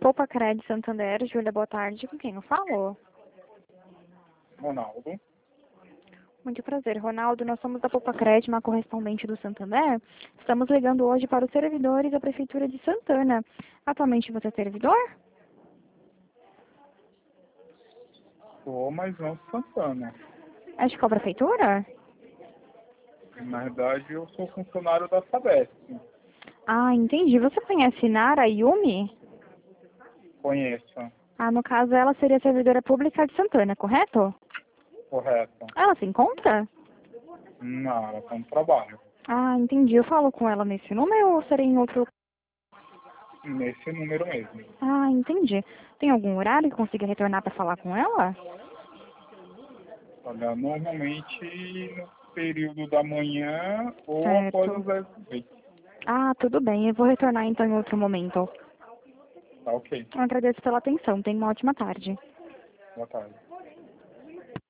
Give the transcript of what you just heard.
Poupa Cred Santander, Júlia, boa tarde. Com quem eu falo? Ronaldo. Muito prazer, Ronaldo. Nós somos da Poupa Cred, uma correspondente do Santander. Estamos ligando hoje para os servidores da Prefeitura de Santana. Atualmente você é servidor? Sou, mas não Santana. É de qual prefeitura? Na verdade, eu sou funcionário da Sabesp. Ah, entendi. Você conhece Nara Yumi? Conheço. Ah, no caso ela seria servidora pública de Santana, correto? Correto. Ela se encontra? Não, ela está no trabalho. Ah, entendi. Eu falo com ela nesse número ou seria em outro? Nesse número mesmo. Ah, entendi. Tem algum horário que consiga retornar para falar com ela? Olha, normalmente no período da manhã ou após Certo. os 10 h. Ah, tudo bem. Eu vou retornar então em outro momento. Tá ok. Eu agradeço pela atenção. Tenha uma ótima tarde. Boa tarde.